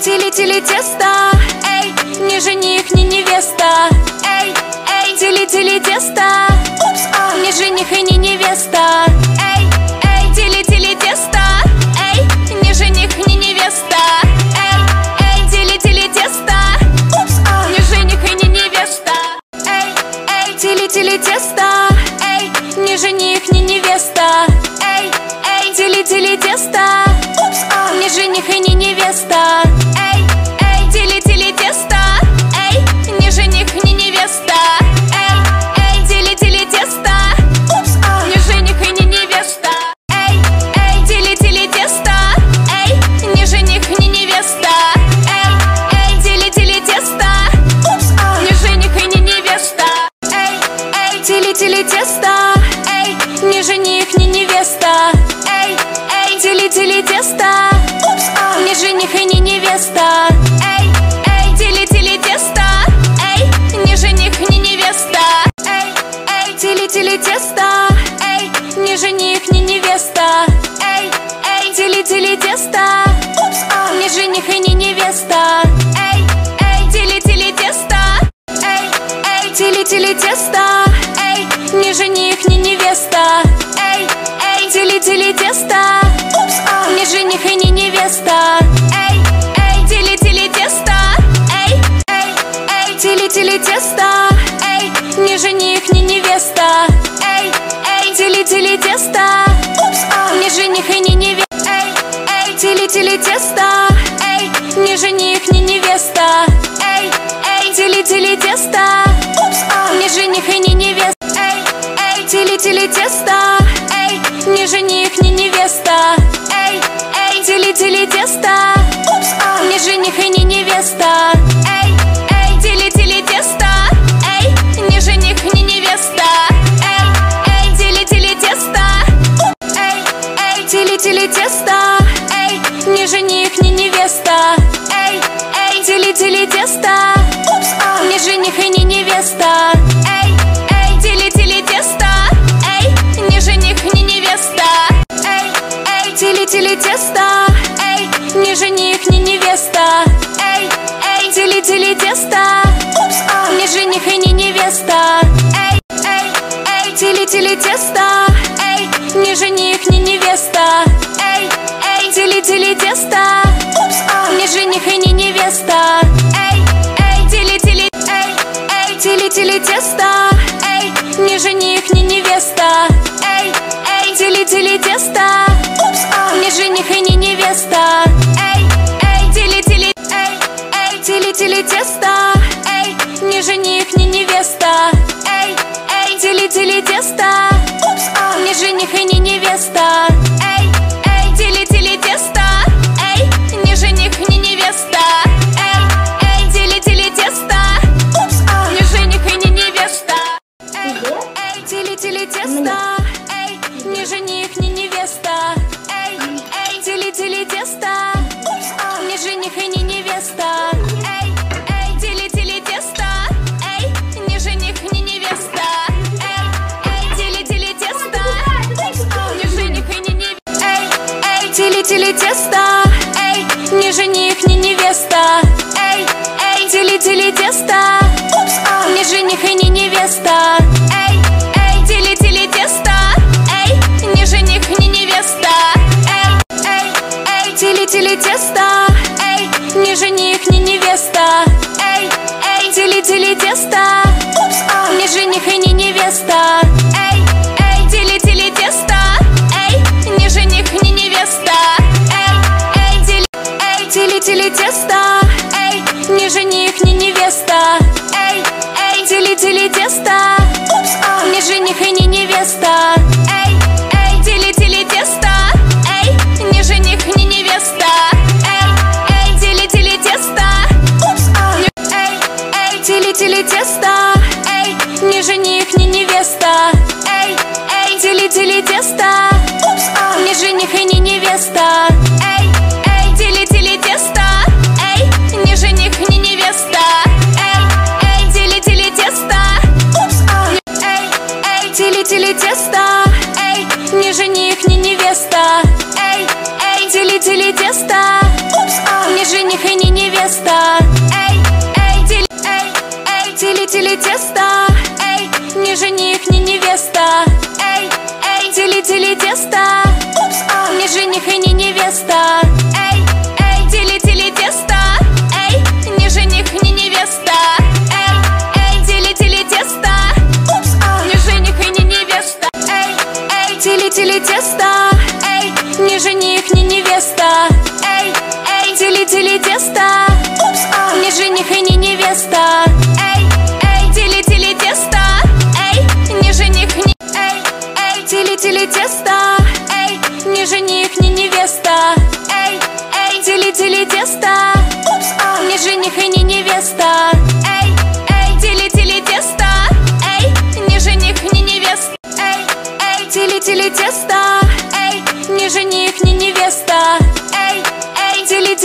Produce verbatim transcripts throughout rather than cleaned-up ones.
Тили-тили тесто, эй, не жених, не невеста. Эй, эй, тили-тили тесто, упс, а, не жених и не невеста. Эй, эй, тили-тили тесто, эй, не жених, не невеста. Эй, эй, тили-тили тесто, упс, а, не жених и не невеста. Эй, эй, тили-тили тесто, эй, не жених, не невеста. Эй, эй, тили-тили тесто, упс, а, не жених и не невеста. Эй, эй, тили-тили тесто, эй, не жених, не невеста. Эй, эй, тили-тили тесто, упс, а, не жених и не невеста. Эй, эй, тили-тили тесто, эй, не жених, не невеста. Эй, эй, тили-тили тесто, упс, а, не жених и не невеста. Эй, эй, тили-тили тесто, эй, не жених, не невеста. Эй, эй, тили-тили тесто, упс, а, не жених и не невеста. Эй, эй, тили-тили тесто, эй, не жених, не невеста. Эй, эй, тили-тили тесто, эй, не жених, не невеста. Эй, эй, тили-тили тесто, упс, а, не жених и не невеста. Эй, эй, тили-тили тесто, эй, эй, тили-тили тесто, эй, не жених, не невеста. Эй, эй, тили-тили тесто, упс, а, не жених и не невеста. Эй, эй, тили-тили тесто, эй, эй, эй, тили-тили тесто, эй, не жених, не невеста. Эй, эй, тили-тили тесто, упс, а, не жених и не невеста. Эй, эй, тили-тили тесто, эй, не жених, не невеста. Эй, эй, тили-тили тесто, упс, а, не жених и не невеста. Эй, эй, тили-тили тесто, эй, не жених, не невеста. Эй, эй, тили-тили тесто, упс, а, не жених и не невеста. Эй, эй, тили-тили тесто, эй, не жених, не невеста. Эй, эй, тили-тили тесто, упс, эй, эй, тили-тили тесто, эй, не жених, не невеста. Эй, эй, тили-тили тесто, упс, а, не жених и не невеста. Эй, эй, тили-тили тесто, эй, не жених, не невеста. Эй, эй, тили-тили тесто, эй, не жених, не невеста. Эй, эй, тили-тили тесто, упс, а, не жених и не невеста. Эй, эй, эй, тили-тили тесто, эй, не жених, не невеста. Эй, эй, тили-тили тесто, упс, а, не жених и не невеста. Эй, эй, тили-тили, эй, эй, тили-тили тесто, эй, не жених, не невеста. Эй, эй, тили-тили тесто, упс, а, не жених и не невеста. Эй, эй, тили-тили, эй, эй, тили-тили тесто, эй, не жених, не невеста. Эй, эй, тили-тили тесто, упс, а, не жених и не невеста. Эй, эй, тили-тили тесто, эй, не жених, не невеста. Эй, эй, тили-тили тесто, упс, а, не жених и не невеста. Эй, эй, тили-тили тесто, эй, не жених, не невеста. Эй, эй, тили-тили тесто, упс, а, не жених и не невеста. Эй, эй, тили-тили тесто, эй, не жених, не невеста. Эй, эй, тили-тили тесто, упс, а, не жених и не невеста. Эй, эй, тили-тили тесто, эй, не жених, не невеста. Эй, эй, тили-тили тесто, упс, а, не жених и не невеста. Эй, эй, тили-тили тесто, эй, не жених, не невеста. Эй, эй, эй, тили-тили тесто, эй, не жених, не невеста. Эй, эй, тили-тили тесто, упс, а, не жених и не невеста. Эй, эй, тили-тили тесто, эй, не жених, не невеста. Эй, эй, тили, эй, тили-тили тесто, эй, не жених, не невеста. Эй, эй, тили-тили тесто, упс, а, не жених и не невеста. Эй, эй, тили-тили тесто, эй, не жених, не невеста. Эй, эй, тили-тили тесто, упс, а, не, эй, эй, тили-тили тесто, эй, не жених, не невеста. Эй, эй, тили-тили тесто, упс, а, не жених и не невеста. Эй, эй, тили-тили тесто, эй,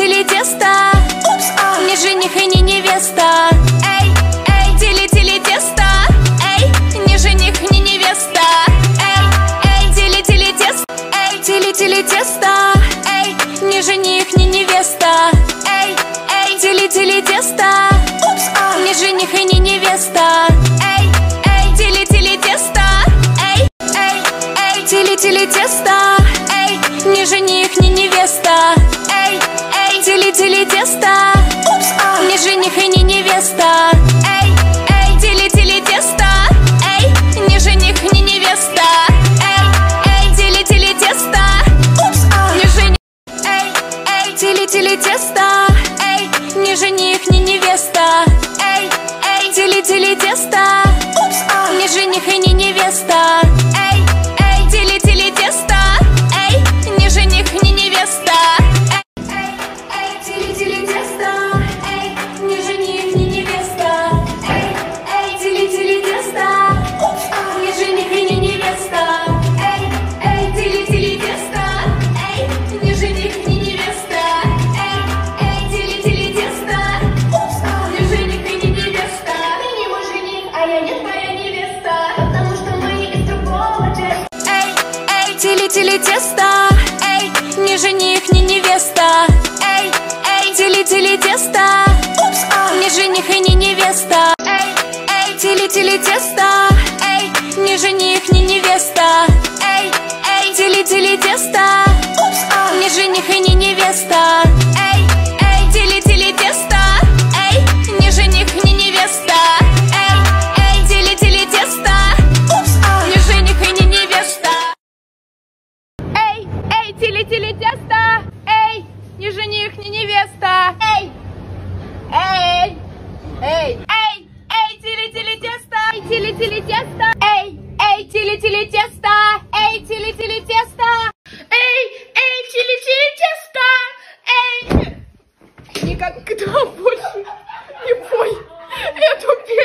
тили-тили тесто. Упс, а. Не жених и не невеста. Эй, эй, тили-тили тесто. Эй, не жених, не невеста. Эй, эй, тили-тили тесто. Эй, тили-тили тесто. Эй, не жених, не невеста. Эй, эй, тили-тили тесто. Упс, а. Не жених и не невеста. Эй, эй, тили-тили тесто. Эй, эй, эй, тили-тили тесто. Эй, не жених, не невеста. Эй, эй, тили-тили тесто. Упс, а. Не жених и не невеста. Эй, эй, тили-тили тесто. Эй, не жених, не невеста. Эй, эй, тили-тили тесто. Упс, а. Не жених. Эй, эй, тили-тили тесто. Эй, не жених, не невеста. Эй, эй, тили-тили тесто. Упс, а. Не жених и не невеста. Эй, эй, тили-тили тесто. Эй, не жених, не невеста. Эй, эй, тили-тили тесто. Эй, не жених, не невеста. Эй, эй, тили-тили тесто. Упс, а. Не жених и не невеста. Эй, эй, тили-тили тесто. Эй, не жених, не невеста. Эй, эй, тили-тили тесто. Упс, а. Не жених и не невеста. Ты не мой жених, а я не твоя невеста. Потому что мы из другого джета. Эй, эй, тили-тили тесто. Эй, не жених, не невеста. Эй, эй, тили-тили тесто. Упс, а. Не жених и не невеста. Эй, эй, тили-тили тесто. Эй, не жених, не невеста. Эй, эй, тили-тили тесто. Упс, а. Не жених и не невеста. Эй, эй, тили-тили тесто. Эй, не жених, не невеста. Эй, эй, тили-тили тесто. Упс, а. Не жених и не невеста. Эй, эй, тили-тили тесто. Эй, не жених, не невеста. Эй, эй, эй, эй, эй, тили-тили тесто. Эй, тили-тили тесто. Эй, эй, тили-тили тесто. Эй, тили-тили тесто. Эй, эй, тили-тили тесто. Эй. Никогда больше не пой эту песню.